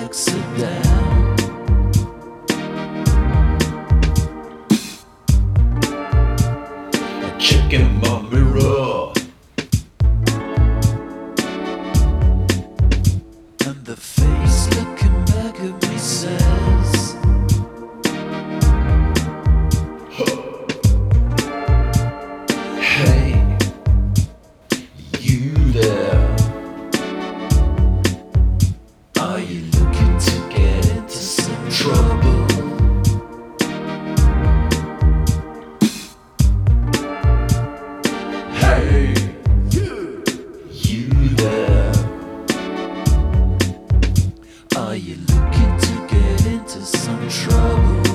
looks her down. Checking my mirror, and the face looking back at me says, hey, you there? Are you looking to get into some trouble? Hey, you there? Are you looking to get into some trouble?